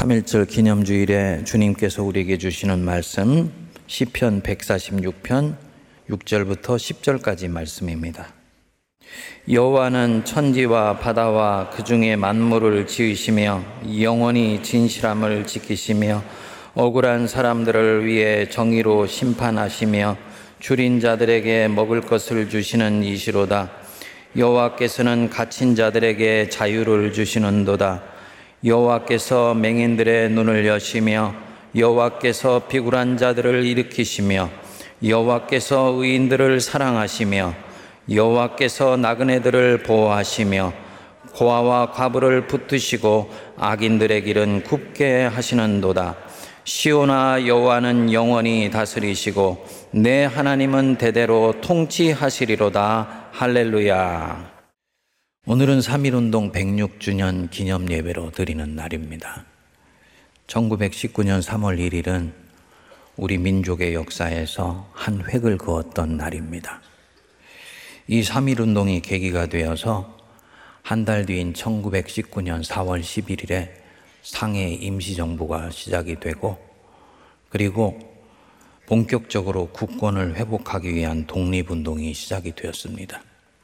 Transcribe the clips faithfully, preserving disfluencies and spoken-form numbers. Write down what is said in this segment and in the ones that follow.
삼일절 기념주일에 주님께서 우리에게 주시는 말씀 시편 백사십육 편 육 절부터 십 절까지 말씀입니다. 여호와는 천지와 바다와 그 중에 만물을 지으시며 영원히 진실함을 지키시며 억울한 사람들을 위해 정의로 심판하시며 줄인 자들에게 먹을 것을 주시는 이시로다. 여호와께서는 갇힌 자들에게 자유를 주시는도다. 여호와께서 맹인들의 눈을 여시며 여호와께서 비굴한 자들을 일으키시며 여호와께서 의인들을 사랑하시며 여호와께서 나그네들을 보호하시며 고아와 과부를 붙드시고 악인들의 길은 굽게 하시는도다. 시온아, 여호와는 영원히 다스리시고 내 하나님은 대대로 통치하시리로다. 할렐루야. 오늘은 삼일운동 백육 주년 기념 예배로 드리는 날입니다. 천구백십구 년 삼월 일일은 우리 민족의 역사에서 한 획을 그었던 날입니다. 이 삼일운동이 계기가 되어서 한 달 뒤인 천구백십구 년 사월 십일일에 상해 임시정부가 시작이 되고, 그리고 본격적으로 국권을 회복하기 위한 독립운동이 시작이 되었습니다.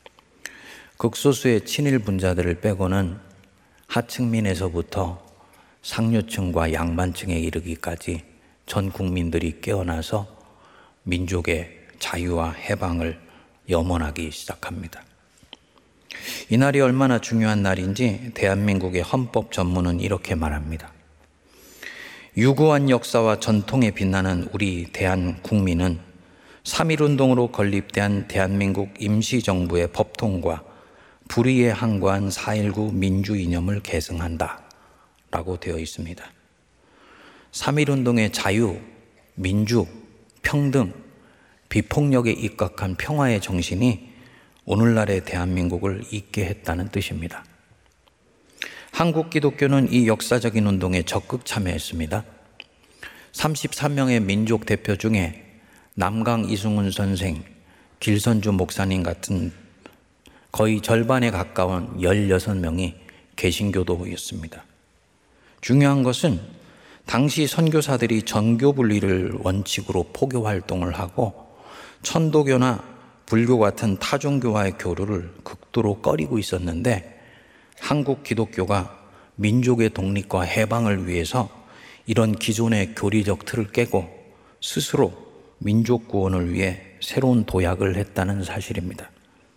극소수의 친일분자들을 빼고는 하층민에서부터 상류층과 양반층에 이르기까지 전 국민들이 깨어나서 민족의 자유와 해방을 염원하기 시작합니다. 이날이 얼마나 중요한 날인지 대한민국의 헌법 전문은 이렇게 말합니다. 유구한 역사와 전통에 빛나는 우리 대한국민은 삼일운동으로 건립된 대한민국 임시정부의 법통과 불의에 항거한 사일구 민주이념을 계승한다 라고 되어 있습니다. 삼일운동의 자유, 민주, 평등, 비폭력에 입각한 평화의 정신이 오늘날의 대한민국을 잇게 했다는 뜻입니다. 한국 기독교는 이 역사적인 운동에 적극 참여했습니다. 삼십삼 명의 민족 대표 중에 남강 이승훈 선생, 길선주 목사님 같은 거의 절반에 가까운 열여섯 명이 개신교도였습니다. 중요한 것은 당시 선교사들이 전교 분리를 원칙으로 포교 활동을 하고 천도교나 불교 같은 타종교와의 교류를 극도로 꺼리고 있었는데, 한국 기독교가 민족의 독립과 해방을 위해서 이런 기존의 교리적 틀을 깨고 스스로 민족 구원을 위해 새로운 도약을 했다는 사실입니다.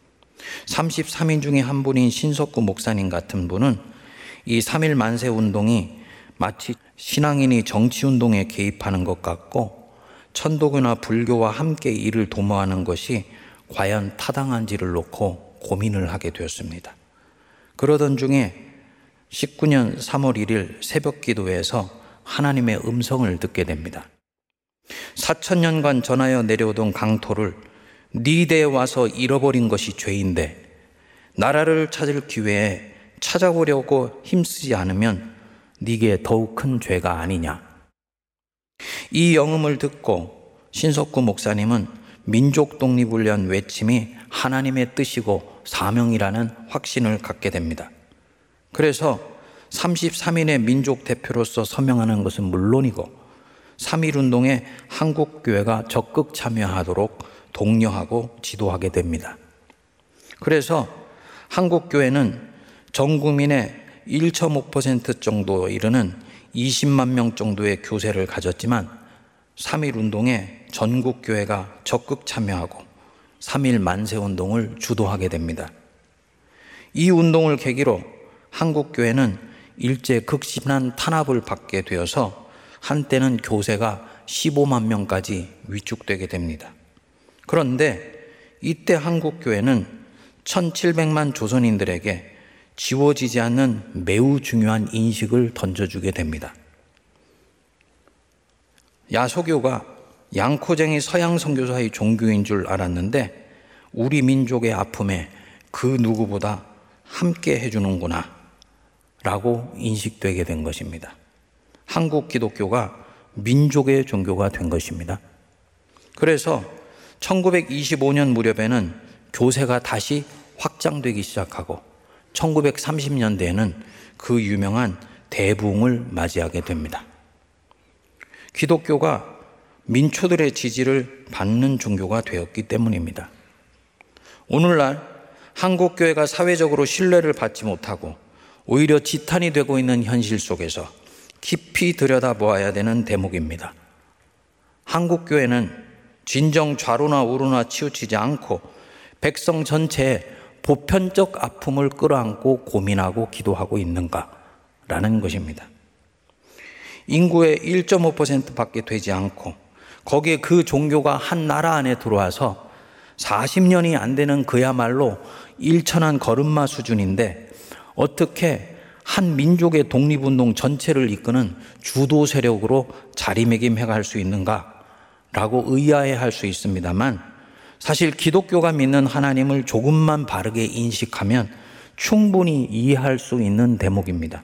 삼십삼 인 중에 한 분인 신석구 목사님 같은 분은 이 삼일 만세 운동이 마치 신앙인이 정치운동에 개입하는 것 같고 천도교나 불교와 함께 이를 도모하는 것이 과연 타당한지를 놓고 고민을 하게 되었습니다. 그러던 중에 십구 년 삼월 일일 새벽 기도에서 하나님의 음성을 듣게 됩니다. 사천 년간 전하여 내려오던 강토를 네 대에 와서 잃어버린 것이 죄인데 나라를 찾을 기회에 찾아오려고 힘쓰지 않으면 네게 더욱 큰 죄가 아니냐. 이 영음을 듣고 신석구 목사님은 민족 독립을 위한 외침이 하나님의 뜻이고 사명이라는 확신을 갖게 됩니다. 그래서 삼십삼 인의 민족 대표로서 서명하는 것은 물론이고 삼일운동에 한국교회가 적극 참여하도록 독려하고 지도하게 됩니다. 그래서 한국교회는 전 국민의 일 점 오 퍼센트 정도 이르는 이십만 명 정도의 교세를 가졌지만 삼일운동에 전국교회가 적극 참여하고 삼일 만세운동을 주도하게 됩니다. 이 운동을 계기로 한국교회는 일제 극심한 탄압을 받게 되어서 한때는 교세가 십오만 명까지 위축되게 됩니다. 그런데 이때 한국교회는 천칠백만 조선인들에게 지워지지 않는 매우 중요한 인식을 던져주게 됩니다. 야소교가 양코쟁이 서양 선교사의 종교인 줄 알았는데 우리 민족의 아픔에 그 누구보다 함께 해주는구나 라고 인식되게 된 것입니다. 한국 기독교가 민족의 종교가 된 것입니다. 그래서 천구백이십오 년 무렵에는 교세가 다시 확장되기 시작하고 천구백삼십 년대에는 그 유명한 대부흥을 맞이하게 됩니다. 기독교가 민초들의 지지를 받는 종교가 되었기 때문입니다. 오늘날 한국교회가 사회적으로 신뢰를 받지 못하고 오히려 지탄이 되고 있는 현실 속에서 깊이 들여다보아야 되는 대목입니다. 한국교회는 진정 좌로나 우로나 치우치지 않고 백성 전체의 보편적 아픔을 끌어안고 고민하고 기도하고 있는가라는 것입니다. 인구의 일 점 오 퍼센트밖에 되지 않고 거기에 그 종교가 한 나라 안에 들어와서 사십 년이 안 되는 그야말로 일천한 걸음마 수준인데 어떻게 한 민족의 독립운동 전체를 이끄는 주도 세력으로 자리매김해갈 수 있는가라고 의아해할 수 있습니다만 사실 기독교가 믿는 하나님을 조금만 바르게 인식하면 충분히 이해할 수 있는 대목입니다.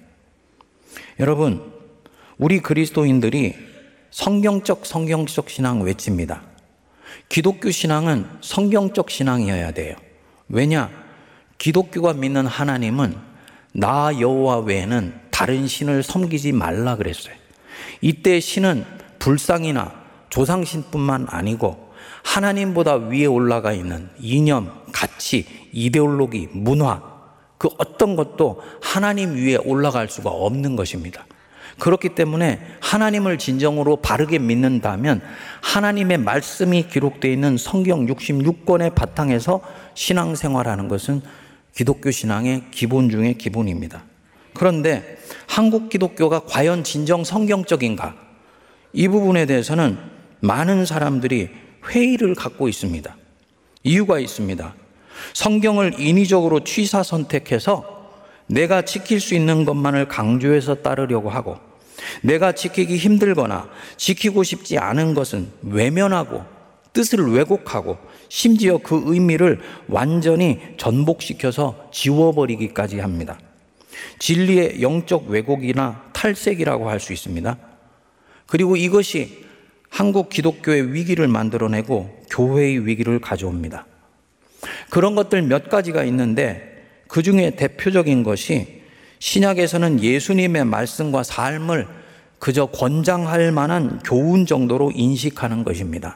여러분, 우리 그리스도인들이 성경적 성경적 신앙 외칩니다. 기독교 신앙은 성경적 신앙이어야 돼요. 왜냐? 기독교가 믿는 하나님은 나 여호와 외에는 다른 신을 섬기지 말라 그랬어요. 이때 신은 불상이나 조상신뿐만 아니고 하나님보다 위에 올라가 있는 이념, 가치, 이데올로기, 문화, 그 어떤 것도 하나님 위에 올라갈 수가 없는 것입니다. 그렇기 때문에 하나님을 진정으로 바르게 믿는다면 하나님의 말씀이 기록되어 있는 성경 육십육 권의 바탕에서 신앙생활하는 것은 기독교 신앙의 기본 중의 기본입니다. 그런데 한국 기독교가 과연 진정 성경적인가? 이 부분에 대해서는 많은 사람들이 회의를 갖고 있습니다. 이유가 있습니다. 성경을 인위적으로 취사 선택해서 내가 지킬 수 있는 것만을 강조해서 따르려고 하고 내가 지키기 힘들거나 지키고 싶지 않은 것은 외면하고 뜻을 왜곡하고 심지어 그 의미를 완전히 전복시켜서 지워버리기까지 합니다. 진리의 영적 왜곡이나 탈색이라고 할 수 있습니다. 그리고 이것이 한국 기독교의 위기를 만들어내고 교회의 위기를 가져옵니다. 그런 것들 몇 가지가 있는데 그 중에 대표적인 것이 신약에서는 예수님의 말씀과 삶을 그저 권장할 만한 교훈 정도로 인식하는 것입니다.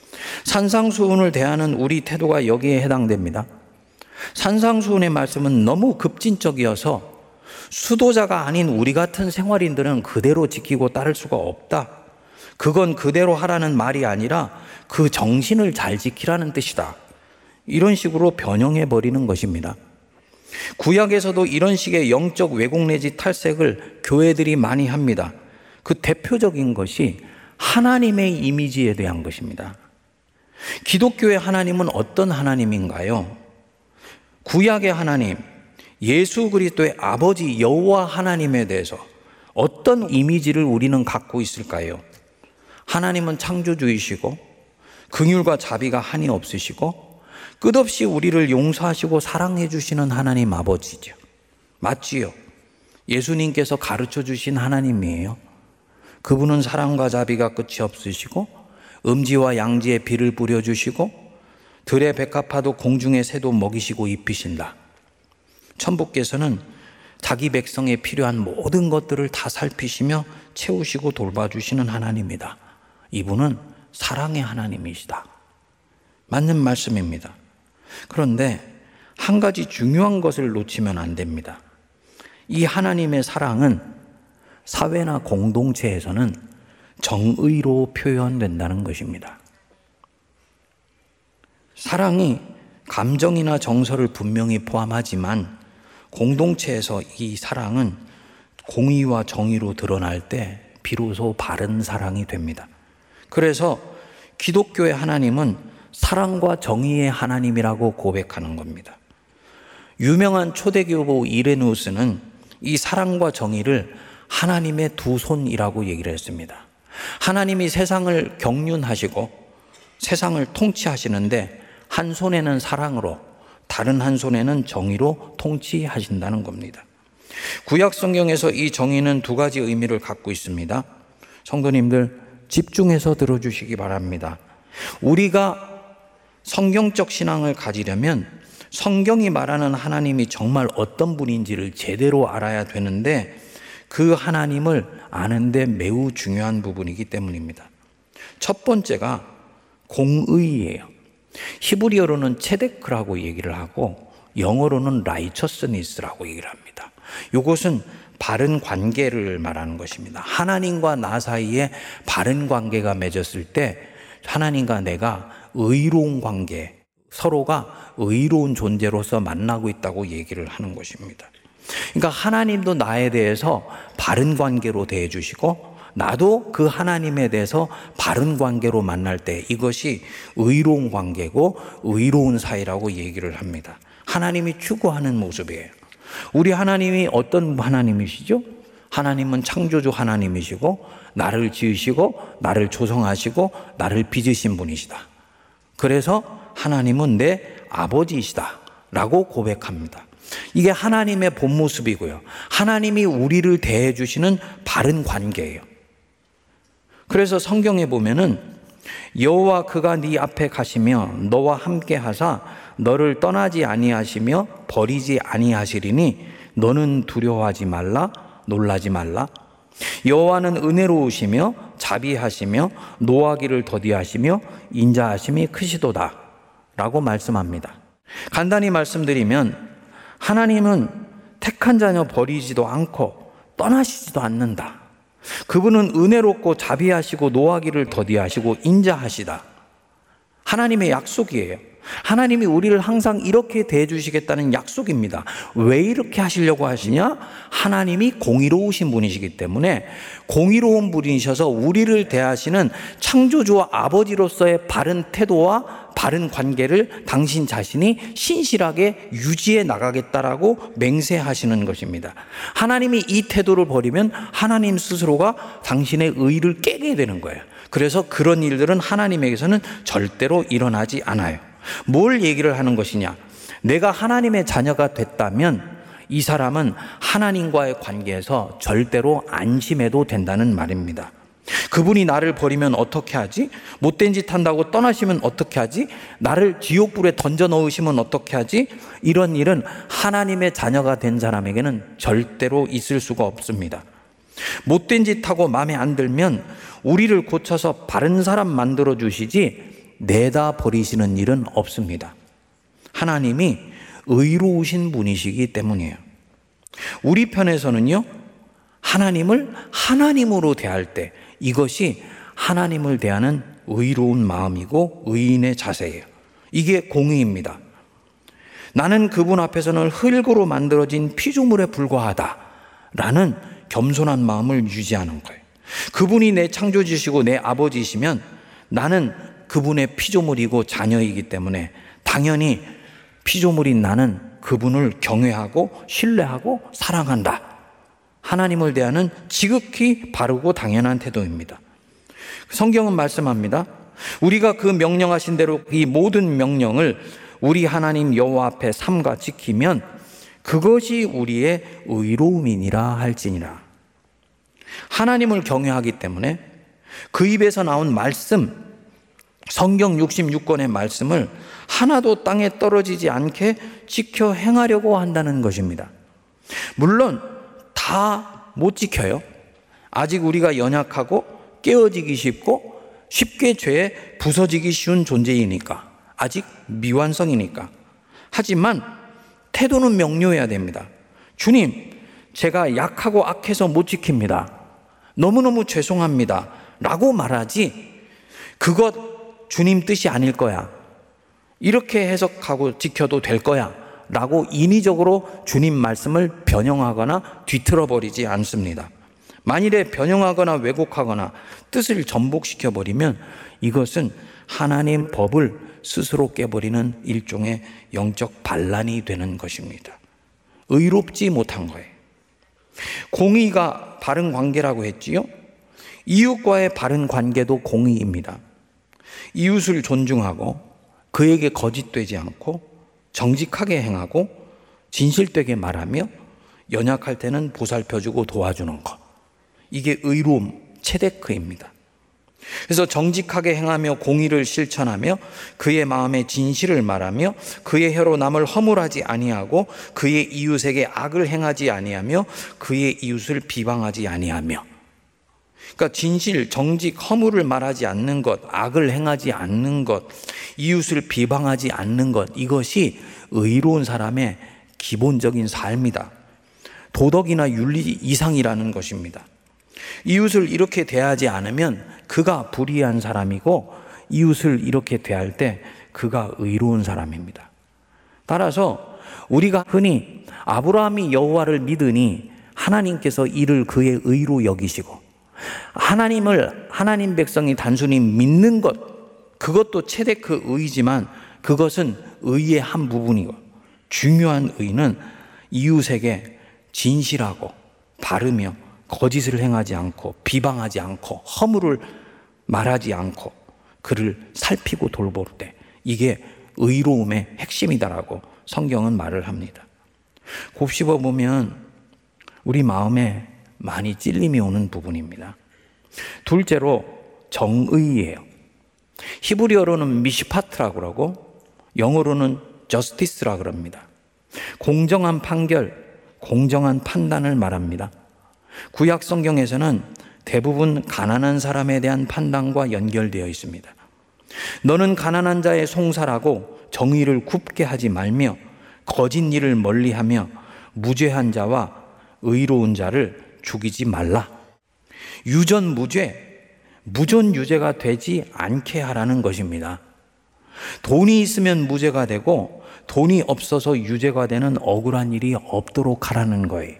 산상수훈을 대하는 우리 태도가 여기에 해당됩니다. 산상수훈의 말씀은 너무 급진적이어서 수도자가 아닌 우리 같은 생활인들은 그대로 지키고 따를 수가 없다. 그건 그대로 하라는 말이 아니라 그 정신을 잘 지키라는 뜻이다. 이런 식으로 변형해 버리는 것입니다. 구약에서도 이런 식의 영적 왜곡 내지 탈색을 교회들이 많이 합니다. 그 대표적인 것이 하나님의 이미지에 대한 것입니다. 기독교의 하나님은 어떤 하나님인가요? 구약의 하나님, 예수 그리스도의 아버지 여호와 하나님에 대해서 어떤 이미지를 우리는 갖고 있을까요? 하나님은 창조주이시고 긍휼과 자비가 한이 없으시고 끝없이 우리를 용서하시고 사랑해 주시는 하나님 아버지죠. 맞지요? 예수님께서 가르쳐 주신 하나님이에요. 그분은 사랑과 자비가 끝이 없으시고 음지와 양지에 비를 뿌려주시고 들의 백합화도 공중의 새도 먹이시고 입히신다. 천부께서는 자기 백성에 필요한 모든 것들을 다 살피시며 채우시고 돌봐주시는 하나님이다. 이분은 사랑의 하나님이시다. 맞는 말씀입니다. 그런데 한 가지 중요한 것을 놓치면 안 됩니다. 이 하나님의 사랑은 사회나 공동체에서는 정의로 표현된다는 것입니다. 사랑이 감정이나 정서를 분명히 포함하지만 공동체에서 이 사랑은 공의와 정의로 드러날 때 비로소 바른 사랑이 됩니다. 그래서 기독교의 하나님은 사랑과 정의의 하나님이라고 고백하는 겁니다. 유명한 초대교부 이레누스는 이 사랑과 정의를 하나님의 두 손이라고 얘기를 했습니다. 하나님이 세상을 경륜하시고 세상을 통치하시는데 한 손에는 사랑으로 다른 한 손에는 정의로 통치하신다는 겁니다. 구약 성경에서 이 정의는 두 가지 의미를 갖고 있습니다. 성도님들 집중해서 들어주시기 바랍니다. 우리가 성경적 신앙을 가지려면 성경이 말하는 하나님이 정말 어떤 분인지를 제대로 알아야 되는데 그 하나님을 아는데 매우 중요한 부분이기 때문입니다. 첫 번째가 공의예요. 히브리어로는 체데크라고 얘기를 하고 영어로는 라이처스니스라고 얘기를 합니다. 이것은 바른 관계를 말하는 것입니다. 하나님과 나 사이에 바른 관계가 맺었을 때 하나님과 내가 의로운 관계, 서로가 의로운 존재로서 만나고 있다고 얘기를 하는 것입니다. 그러니까 하나님도 나에 대해서 바른 관계로 대해 주시고 나도 그 하나님에 대해서 바른 관계로 만날 때 이것이 의로운 관계고 의로운 사이라고 얘기를 합니다. 하나님이 추구하는 모습이에요. 우리 하나님이 어떤 하나님이시죠? 하나님은 창조주 하나님이시고 나를 지으시고 나를 조성하시고 나를 빚으신 분이시다. 그래서 하나님은 내 아버지이시다 라고 고백합니다. 이게 하나님의 본 모습이고요. 하나님이 우리를 대해 주시는 바른 관계예요. 그래서 성경에 보면은 여호와 그가 네 앞에 가시며 너와 함께 하사 너를 떠나지 아니하시며 버리지 아니하시리니 너는 두려워하지 말라 놀라지 말라. 여호와는 은혜로우시며 자비하시며 노하기를 더디하시며 인자하심이 크시도다 라고 말씀합니다. 간단히 말씀드리면 하나님은 택한 자녀 버리지도 않고 떠나시지도 않는다. 그분은 은혜롭고 자비하시고 노하기를 더디하시고 인자하시다. 하나님의 약속이에요. 하나님이 우리를 항상 이렇게 대해주시겠다는 약속입니다. 왜 이렇게 하시려고 하시냐? 하나님이 공의로우신 분이시기 때문에 공의로운 분이셔서 우리를 대하시는 창조주와 아버지로서의 바른 태도와 바른 관계를 당신 자신이 신실하게 유지해 나가겠다라고 맹세하시는 것입니다. 하나님이 이 태도를 버리면 하나님 스스로가 당신의 의를 깨게 되는 거예요. 그래서 그런 일들은 하나님에게서는 절대로 일어나지 않아요. 뭘 얘기를 하는 것이냐? 내가 하나님의 자녀가 됐다면 이 사람은 하나님과의 관계에서 절대로 안심해도 된다는 말입니다. 그분이 나를 버리면 어떻게 하지? 못된 짓 한다고 떠나시면 어떻게 하지? 나를 지옥불에 던져 넣으시면 어떻게 하지? 이런 일은 하나님의 자녀가 된 사람에게는 절대로 있을 수가 없습니다. 못된 짓 하고 마음에 안 들면 우리를 고쳐서 바른 사람 만들어 주시지 내다 버리시는 일은 없습니다. 하나님이 의로우신 분이시기 때문이에요. 우리 편에서는요, 하나님을 하나님으로 대할 때 이것이 하나님을 대하는 의로운 마음이고 의인의 자세예요. 이게 공의입니다. 나는 그분 앞에서는 흙으로 만들어진 피조물에 불과하다 라는 겸손한 마음을 유지하는 거예요. 그분이 내 창조주시고 내 아버지시면 나는 그분의 피조물이고 자녀이기 때문에 당연히 피조물인 나는 그분을 경외하고 신뢰하고 사랑한다. 하나님을 대하는 지극히 바르고 당연한 태도입니다. 성경은 말씀합니다. 우리가 그 명령하신 대로 이 모든 명령을 우리 하나님 여호와 앞에 삼가 지키면 그것이 우리의 의로움이니라 할지니라. 하나님을 경외하기 때문에 그 입에서 나온 말씀, 성경 육십육 권의 말씀을 하나도 땅에 떨어지지 않게 지켜 행하려고 한다는 것입니다. 물론 다 못 지켜요. 아직 우리가 연약하고 깨어지기 쉽고 쉽게 죄에 부서지기 쉬운 존재이니까, 아직 미완성이니까. 하지만 태도는 명료해야 됩니다. 주님, 제가 약하고 악해서 못 지킵니다. 너무너무 죄송합니다 라고 말하지 그것 주님 뜻이 아닐 거야, 이렇게 해석하고 지켜도 될 거야 라고 인위적으로 주님 말씀을 변형하거나 뒤틀어버리지 않습니다. 만일에 변형하거나 왜곡하거나 뜻을 전복시켜버리면 이것은 하나님 법을 스스로 깨버리는 일종의 영적 반란이 되는 것입니다. 의롭지 못한 거예요. 공의가 바른 관계라고 했지요. 이웃과의 바른 관계도 공의입니다. 이웃을 존중하고 그에게 거짓되지 않고 정직하게 행하고 진실되게 말하며 연약할 때는 보살펴주고 도와주는 것, 이게 의로움, 체데크입니다. 그래서 정직하게 행하며 공의를 실천하며 그의 마음에 진실을 말하며 그의 혀로 남을 허물하지 아니하고 그의 이웃에게 악을 행하지 아니하며 그의 이웃을 비방하지 아니하며. 그러니까 진실, 정직, 허물을 말하지 않는 것, 악을 행하지 않는 것, 이웃을 비방하지 않는 것, 이것이 의로운 사람의 기본적인 삶이다. 도덕이나 윤리 이상이라는 것입니다. 이웃을 이렇게 대하지 않으면 그가 불의한 사람이고 이웃을 이렇게 대할 때 그가 의로운 사람입니다. 따라서 우리가 흔히 아브라함이 여호와를 믿으니 하나님께서 이를 그의 의로 여기시고, 하나님을, 하나님 백성이 단순히 믿는 것, 그것도 최대 그 의지만 그것은 의의 한 부분이고, 중요한 의는 이웃에게 진실하고 바르며 거짓을 행하지 않고 비방하지 않고 허물을 말하지 않고 그를 살피고 돌볼 때, 이게 의로움의 핵심이다라고 성경은 말을 합니다. 곱씹어 보면 우리 마음에 많이 찔림이 오는 부분입니다. 둘째로 정의예요. 히브리어로는 미시파트라고 그러고 영어로는 저스티스라고 그럽니다. 공정한 판결, 공정한 판단을 말합니다. 구약 성경에서는 대부분 가난한 사람에 대한 판단과 연결되어 있습니다. 너는 가난한 자의 송사라고 정의를 굽게 하지 말며 거짓 일을 멀리하며 무죄한 자와 의로운 자를 죽이지 말라. 유전무죄, 무전유죄가 되지 않게 하라는 것입니다. 돈이 있으면 무죄가 되고 돈이 없어서 유죄가 되는 억울한 일이 없도록 하라는 거예요.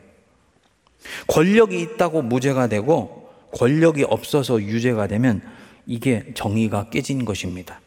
권력이 있다고 무죄가 되고 권력이 없어서 유죄가 되면 이게 정의가 깨진 것입니다.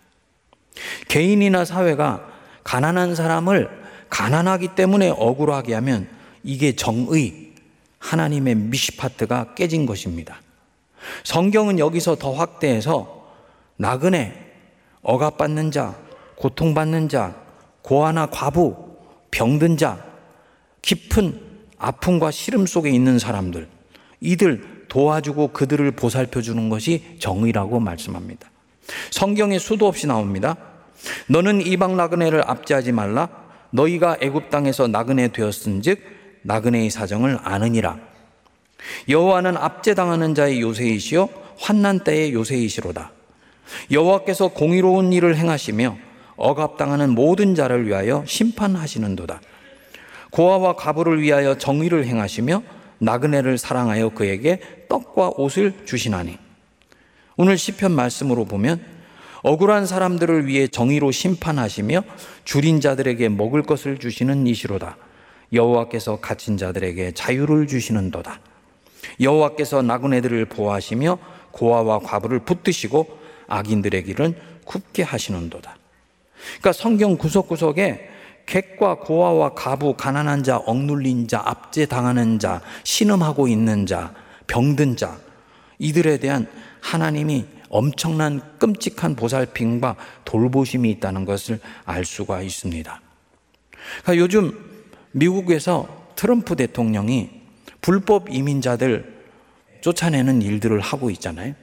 개인이나 사회가 가난한 사람을 가난하기 때문에 억울하게 하면 이게 정의, 하나님의 미시파트가 깨진 것입니다. 성경은 여기서 더 확대해서 나그네, 억압받는 자, 고통받는 자, 고아나 과부, 병든 자, 깊은 아픔과 시름 속에 있는 사람들, 이들 도와주고 그들을 보살펴주는 것이 정의라고 말씀합니다. 성경에 수도 없이 나옵니다. 너는 이방 나그네를 압제하지 말라. 너희가 애굽 땅에서 나그네 되었은즉 나그네의 사정을 아느니라. 여호와는 압제당하는 자의 요새이시요 환난 때의 요새이시로다. 여호와께서 공의로운 일을 행하시며 억압당하는 모든 자를 위하여 심판하시는도다. 고아와 과부를 위하여 정의를 행하시며 나그네를 사랑하여 그에게 떡과 옷을 주시나니. 오늘 시편 말씀으로 보면 억울한 사람들을 위해 정의로 심판하시며 줄인 자들에게 먹을 것을 주시는 이시로다. 여호와께서 갇힌 자들에게 자유를 주시는도다. 여호와께서 나그네들을 보호하시며 고아와 과부를 붙드시고 악인들의 길은 굽게 하시는도다. 그러니까 성경 구석구석에 객과 고아와 과부, 가난한 자, 억눌린 자, 압제당하는 자, 신음하고 있는 자, 병든 자, 이들에 대한 하나님이 엄청난 끔찍한 보살핌과 돌보심이 있다는 것을 알 수가 있습니다. 그러니까 요즘 미국에서 트럼프 대통령이 불법 이민자들 쫓아내는 일들을 하고 있잖아요.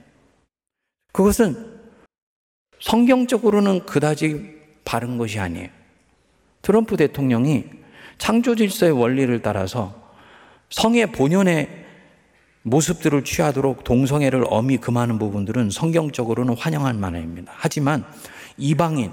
그것은 성경적으로는 그다지 바른 것이 아니에요. 트럼프 대통령이 창조 질서의 원리를 따라서 성의 본연의 모습들을 취하도록 동성애를 엄히 금하는 부분들은 성경적으로는 환영할 만합니다. 하지만 이방인,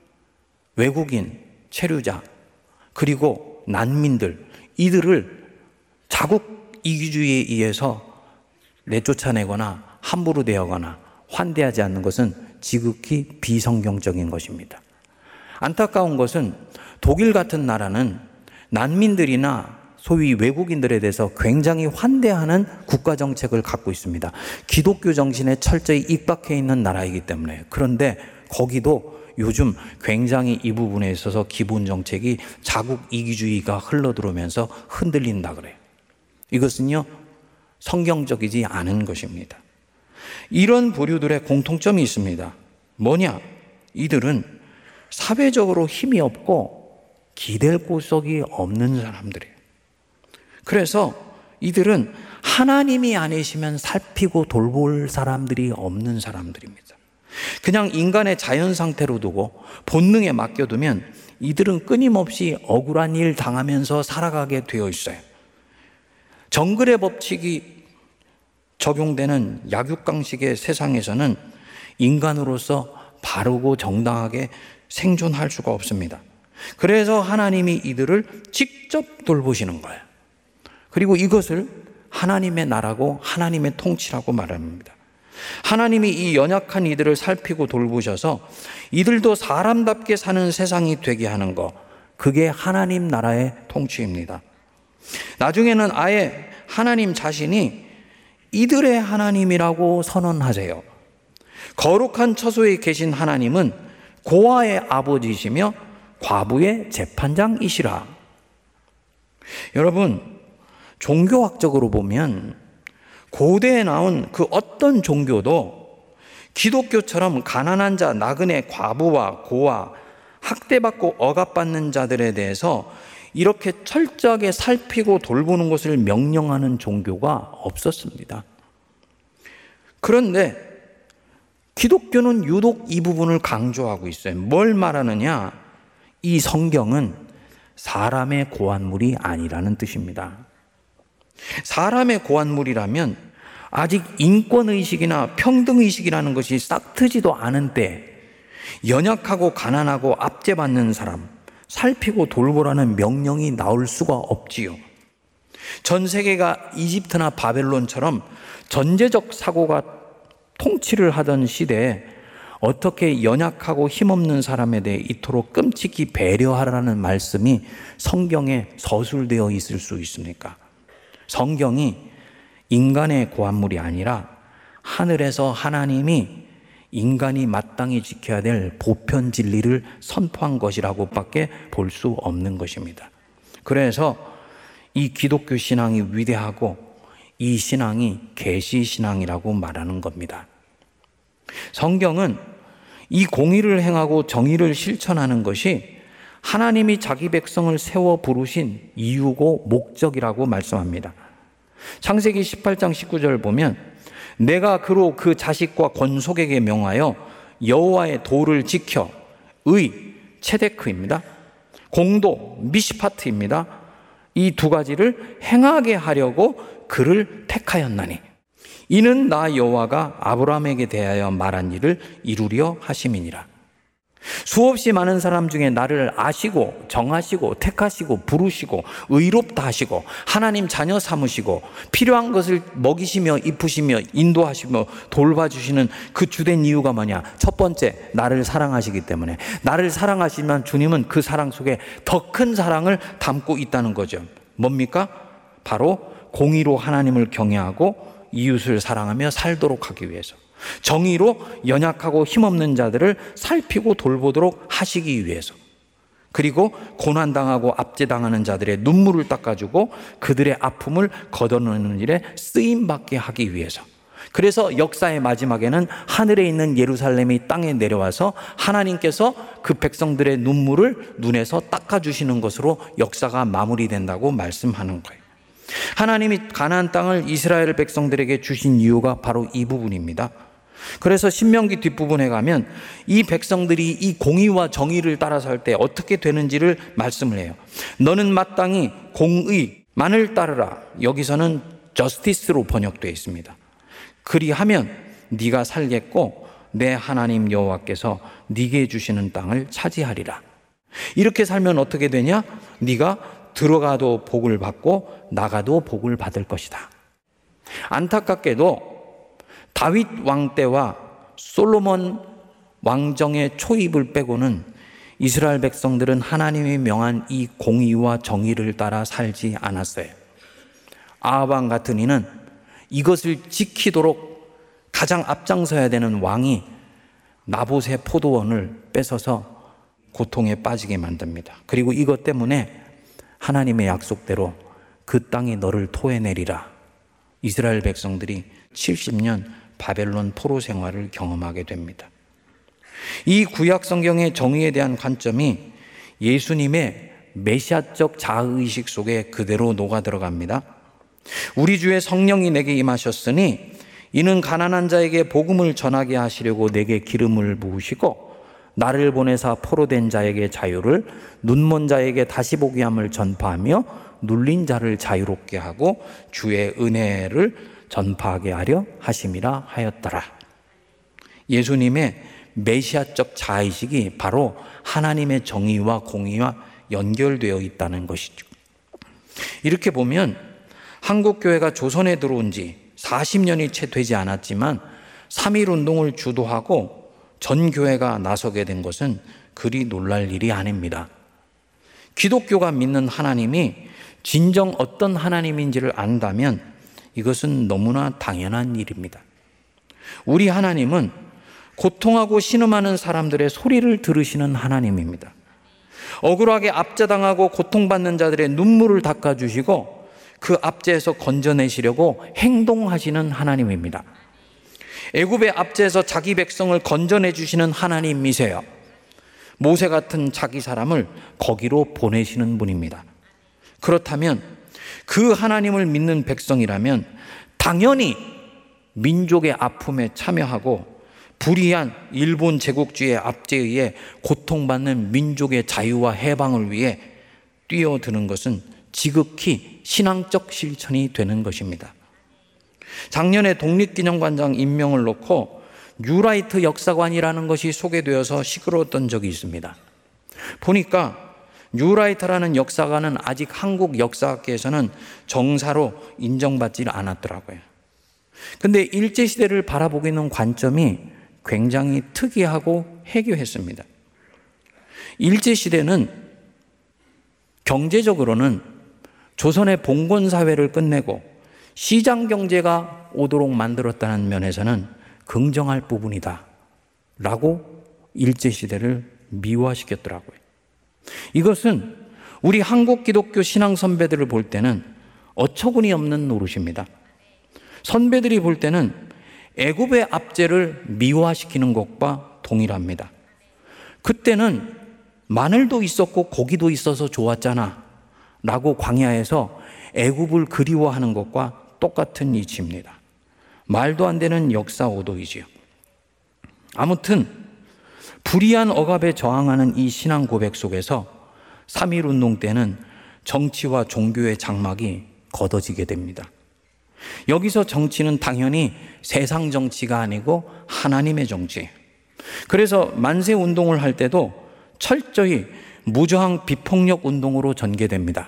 외국인, 체류자, 그리고 난민들, 이들을 자국 이기주의에 의해서 내쫓아내거나 함부로 대하거나 환대하지 않는 것은 지극히 비성경적인 것입니다. 안타까운 것은 독일 같은 나라는 난민들이나 소위 외국인들에 대해서 굉장히 환대하는 국가정책을 갖고 있습니다. 기독교 정신에 철저히 입각해 있는 나라이기 때문에. 그런데 거기도 요즘 굉장히 이 부분에 있어서 기본 정책이 자국 이기주의가 흘러들어오면서 흔들린다 그래요. 이것은요, 성경적이지 않은 것입니다. 이런 부류들의 공통점이 있습니다. 뭐냐? 이들은 사회적으로 힘이 없고 기댈 곳이 없는 사람들이에요. 그래서 이들은 하나님이 아니시면 살피고 돌볼 사람들이 없는 사람들입니다. 그냥 인간의 자연 상태로 두고 본능에 맡겨두면 이들은 끊임없이 억울한 일 당하면서 살아가게 되어 있어요. 정글의 법칙이 적용되는 약육강식의 세상에서는 인간으로서 바르고 정당하게 생존할 수가 없습니다. 그래서 하나님이 이들을 직접 돌보시는 거예요. 그리고 이것을 하나님의 나라고 하나님의 통치라고 말합니다. 하나님이 이 연약한 이들을 살피고 돌보셔서 이들도 사람답게 사는 세상이 되게 하는 것, 그게 하나님 나라의 통치입니다. 나중에는 아예 하나님 자신이 이들의 하나님이라고 선언하세요. 거룩한 처소에 계신 하나님은 고아의 아버지시며 과부의 재판장이시라. 여러분, 종교학적으로 보면 고대에 나온 그 어떤 종교도 기독교처럼 가난한 자, 나그네, 과부와 고아, 학대받고 억압받는 자들에 대해서 이렇게 철저하게 살피고 돌보는 것을 명령하는 종교가 없었습니다. 그런데 기독교는 유독 이 부분을 강조하고 있어요. 뭘 말하느냐? 이 성경은 사람의 고안물이 아니라는 뜻입니다. 사람의 고안물이라면 아직 인권의식이나 평등의식이라는 것이 싹트지도 않은 때 연약하고 가난하고 압제받는 사람 살피고 돌보라는 명령이 나올 수가 없지요. 전 세계가 이집트나 바벨론처럼 전제적 사고가 통치를 하던 시대에 어떻게 연약하고 힘없는 사람에 대해 이토록 끔찍이 배려하라는 말씀이 성경에 서술되어 있을 수 있습니까? 성경이 인간의 고안물이 아니라 하늘에서 하나님이 인간이 마땅히 지켜야 될 보편 진리를 선포한 것이라고 밖에 볼 수 없는 것입니다. 그래서 이 기독교 신앙이 위대하고 이 신앙이 계시 신앙이라고 말하는 겁니다. 성경은 이 공의를 행하고 정의를 실천하는 것이 하나님이 자기 백성을 세워 부르신 이유고 목적이라고 말씀합니다. 창세기 십팔 장 십구 절 보면 내가 그로 그 자식과 권속에게 명하여 여호와의 도를 지켜 의, 체데크입니다. 공도, 미시파트입니다. 이 두 가지를 행하게 하려고 그를 택하였나니 이는 나 여호와가 아브라함에게 대하여 말한 일을 이루려 하심이니라. 수없이 많은 사람 중에 나를 아시고 정하시고 택하시고 부르시고 의롭다 하시고 하나님 자녀 삼으시고 필요한 것을 먹이시며 입히시며 인도하시며 돌봐주시는 그 주된 이유가 뭐냐? 첫 번째, 나를 사랑하시기 때문에. 나를 사랑하시면 주님은 그 사랑 속에 더 큰 사랑을 담고 있다는 거죠. 뭡니까? 바로 공의로 하나님을 경외하고 이웃을 사랑하며 살도록 하기 위해서, 정의로 연약하고 힘없는 자들을 살피고 돌보도록 하시기 위해서, 그리고 고난당하고 압제당하는 자들의 눈물을 닦아주고 그들의 아픔을 걷어내는 일에 쓰임받게 하기 위해서. 그래서 역사의 마지막에는 하늘에 있는 예루살렘이 땅에 내려와서 하나님께서 그 백성들의 눈물을 눈에서 닦아주시는 것으로 역사가 마무리된다고 말씀하는 거예요. 하나님이 가나안 땅을 이스라엘 백성들에게 주신 이유가 바로 이 부분입니다. 그래서 신명기 뒷부분에 가면 이 백성들이 이 공의와 정의를 따라 살 때 어떻게 되는지를 말씀을 해요. 너는 마땅히 공의만을 따르라. 여기서는 justice로 번역되어 있습니다. 그리하면 네가 살겠고 내 하나님 여호와께서 네게 주시는 땅을 차지하리라. 이렇게 살면 어떻게 되냐? 네가 들어가도 복을 받고 나가도 복을 받을 것이다. 안타깝게도 다윗 왕 때와 솔로몬 왕정의 초입을 빼고는 이스라엘 백성들은 하나님이 명한 이 공의와 정의를 따라 살지 않았어요. 아합 왕 같은 이는 이것을 지키도록 가장 앞장서야 되는 왕이 나봇의 포도원을 뺏어서 고통에 빠지게 만듭니다. 그리고 이것 때문에 하나님의 약속대로 그 땅이 너를 토해내리라. 이스라엘 백성들이 칠십 년 바벨론 포로 생활을 경험하게 됩니다. 이 구약 성경의 정의에 대한 관점이 예수님의 메시아적 자아의식 속에 그대로 녹아 들어갑니다. 우리 주의 성령이 내게 임하셨으니 이는 가난한 자에게 복음을 전하게 하시려고 내게 기름을 부으시고 나를 보내사 포로된 자에게 자유를, 눈먼 자에게 다시 보게 함을 전파하며 눌린 자를 자유롭게 하고 주의 은혜를 전파하게 하려 하심이라 하였더라. 예수님의 메시아적 자의식이 바로 하나님의 정의와 공의와 연결되어 있다는 것이죠. 이렇게 보면 한국교회가 조선에 들어온 지 사십 년이 채 되지 않았지만 삼일 운동을 주도하고 전 교회가 나서게 된 것은 그리 놀랄 일이 아닙니다. 기독교가 믿는 하나님이 진정 어떤 하나님인지를 안다면 이것은 너무나 당연한 일입니다. 우리 하나님은 고통하고 신음하는 사람들의 소리를 들으시는 하나님입니다. 억울하게 압제당하고 고통받는 자들의 눈물을 닦아주시고 그 압제에서 건져내시려고 행동하시는 하나님입니다. 애굽의 압제에서 자기 백성을 건져내 주시는 하나님이세요. 모세 같은 자기 사람을 거기로 보내시는 분입니다. 그렇다면 그 하나님을 믿는 백성이라면 당연히 민족의 아픔에 참여하고 불의한 일본 제국주의의 압제에 의해 고통받는 민족의 자유와 해방을 위해 뛰어드는 것은 지극히 신앙적 실천이 되는 것입니다. 작년에 독립기념관장 임명을 놓고 뉴라이트 역사관이라는 것이 소개되어서 시끄러웠던 적이 있습니다. 보니까 뉴라이트라는 역사관은 아직 한국 역사학계에서는 정사로 인정받지 않았더라고요. 근데 일제시대를 바라보고 있는 관점이 굉장히 특이하고 해교했습니다. 일제시대는 경제적으로는 조선의 봉건사회를 끝내고 시장경제가 오도록 만들었다는 면에서는 긍정할 부분이다 라고 일제시대를 미화시켰더라고요. 이것은 우리 한국 기독교 신앙 선배들을 볼 때는 어처구니 없는 노릇입니다. 선배들이 볼 때는 애굽의 압제를 미화시키는 것과 동일합니다. 그때는 마늘도 있었고 고기도 있어서 좋았잖아 라고 광야에서 애굽을 그리워하는 것과 똑같은 이치입니다. 말도 안 되는 역사 오도이지요. 아무튼 불의한 억압에 저항하는 이 신앙 고백 속에서 삼일 운동 때는 정치와 종교의 장막이 걷어지게 됩니다. 여기서 정치는 당연히 세상 정치가 아니고 하나님의 정치예요. 그래서 만세 운동을 할 때도 철저히 무저항 비폭력 운동으로 전개됩니다.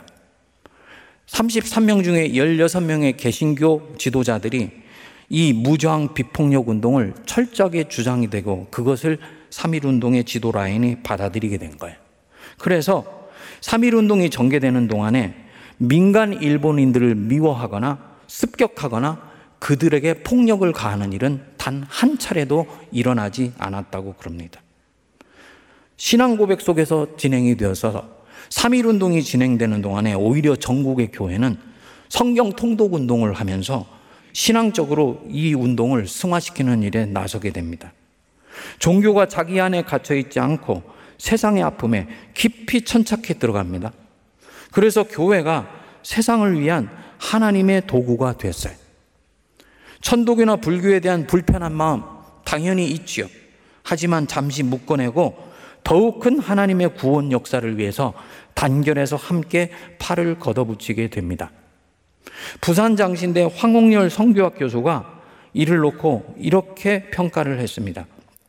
삼십삼 명 중에 열여섯 명의 개신교 지도자들이 이 무저항 비폭력 운동을 철저하게 주장이 되고 그것을 삼일 운동의 지도 라인이 받아들이게 된 거예요. 그래서 삼일 운동이 전개되는 동안에 민간 일본인들을 미워하거나 습격하거나 그들에게 폭력을 가하는 일은 단 한 차례도 일어나지 않았다고 그럽니다. 신앙 고백 속에서 진행이 되어서 삼일 운동이 진행되는 동안에 오히려 전국의 교회는 성경 통독 운동을 하면서 신앙적으로 이 운동을 승화시키는 일에 나서게 됩니다. 종교가 자기 안에 갇혀있지 않고 세상의 아픔에 깊이 천착해 들어갑니다. 그래서 교회가 세상을 위한 하나님의 도구가 됐어요. 천도교나 불교에 대한 불편한 마음 당연히 있지요. 하지만 잠시 묶어내고 더욱 큰 하나님의 구원 역사를 위해서 단결해서 함께 팔을 걷어붙이게 됩니다. 부산 장신대 황홍열 성교학 교수가 이를 놓고 이렇게 평가를 했습니다.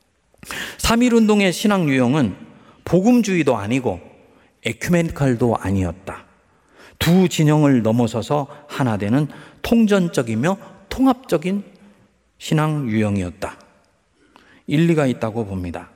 삼일 운동의 신앙 유형은 복음주의도 아니고 에큐메니컬도 아니었다. 두 진영을 넘어서서 하나 되는 통전적이며 통합적인 신앙 유형이었다. 일리가 있다고 봅니다.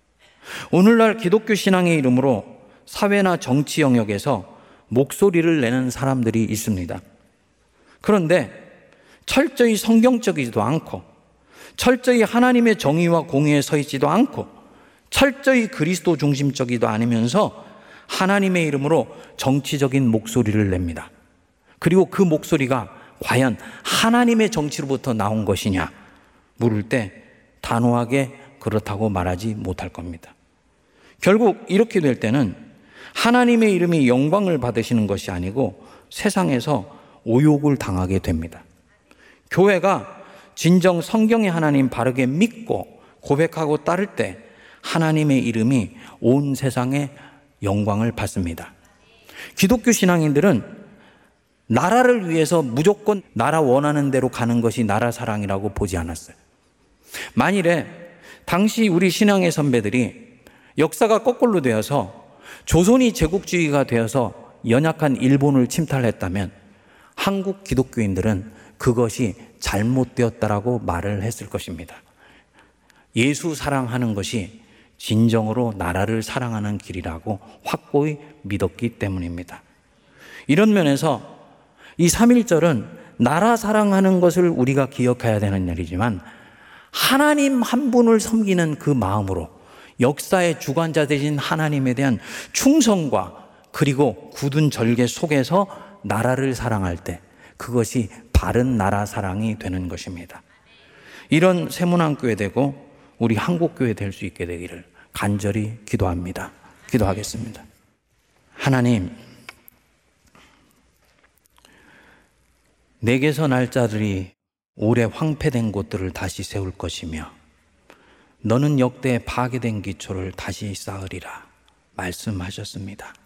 오늘날 기독교 신앙의 이름으로 사회나 정치 영역에서 목소리를 내는 사람들이 있습니다. 그런데 철저히 성경적이지도 않고 철저히 하나님의 정의와 공의에 서 있지도 않고 철저히 그리스도 중심적이도 않으면서 하나님의 이름으로 정치적인 목소리를 냅니다. 그리고 그 목소리가 과연 하나님의 정치로부터 나온 것이냐 물을 때 단호하게 그렇다고 말하지 못할 겁니다. 결국 이렇게 될 때는 하나님의 이름이 영광을 받으시는 것이 아니고 세상에서 오욕을 당하게 됩니다. 교회가 진정 성경의 하나님 바르게 믿고 고백하고 따를 때 하나님의 이름이 온 세상에 영광을 받습니다. 기독교 신앙인들은 나라를 위해서 무조건 나라 원하는 대로 가는 것이 나라 사랑이라고 보지 않았어요. 만일에 당시 우리 신앙의 선배들이 역사가 거꾸로 되어서 조선이 제국주의가 되어서 연약한 일본을 침탈했다면 한국 기독교인들은 그것이 잘못되었다라고 말을 했을 것입니다. 예수 사랑하는 것이 진정으로 나라를 사랑하는 길이라고 확고히 믿었기 때문입니다. 이런 면에서 이 삼일절은 나라 사랑하는 것을 우리가 기억해야 되는 일이지만 하나님 한 분을 섬기는 그 마음으로 역사의 주관자 되신 하나님에 대한 충성과 그리고 굳은 절개 속에서 나라를 사랑할 때 그것이 바른 나라 사랑이 되는 것입니다. 이런 세문안교회 되고 우리 한국교회 될 수 있게 되기를 간절히 기도합니다. 기도하겠습니다. 하나님, 내게서 날 자들이 오래 황폐된 곳들을 다시 세울 것이며 너는 역대 파괴된 기초를 다시 쌓으리라 말씀하셨습니다.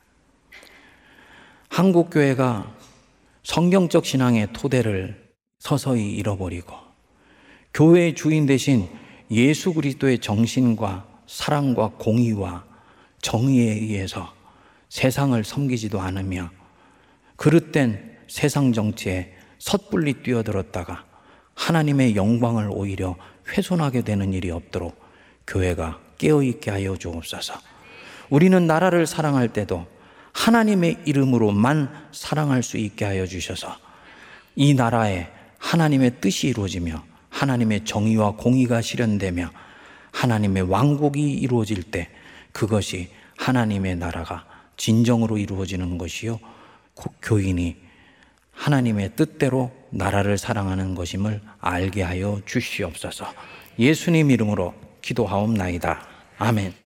한국교회가 성경적 신앙의 토대를 서서히 잃어버리고 교회의 주인 대신 예수 그리스도의 정신과 사랑과 공의와 정의에 의해서 세상을 섬기지도 않으며 그릇된 세상 정치에 섣불리 뛰어들었다가 하나님의 영광을 오히려 훼손하게 되는 일이 없도록 교회가 깨어있게 하여 주옵소서. 우리는 나라를 사랑할 때도 하나님의 이름으로만 사랑할 수 있게 하여 주셔서 이 나라에 하나님의 뜻이 이루어지며 하나님의 정의와 공의가 실현되며 하나님의 왕국이 이루어질 때 그것이 하나님의 나라가 진정으로 이루어지는 것이요 교인이 하나님의 뜻대로 나라를 사랑하는 것임을 알게 하여 주시옵소서. 예수님 이름으로 기도하옵나이다. 아멘.